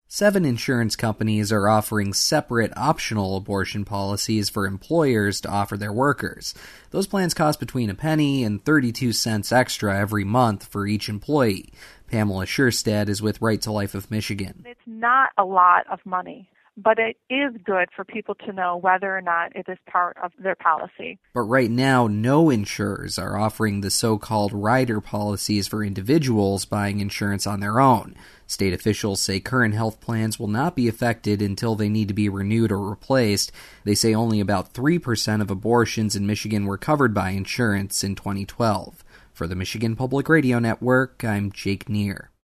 7 insurance companies are offering separate optional abortion policies for employers to offer their workers. Those plans cost between a penny and 32 cents extra every month for each employee. Pamela Scherstad is with Right to Life of Michigan. It's not a lot of money, but it is good for people to know whether or not it is part of their policy. But right now, no insurers are offering the so-called rider policies for individuals buying insurance on their own. State officials say current health plans will not be affected until they need to be renewed or replaced. They say only about 3% of abortions in Michigan were covered by insurance in 2012. For the Michigan Public Radio Network, I'm Jake Neer.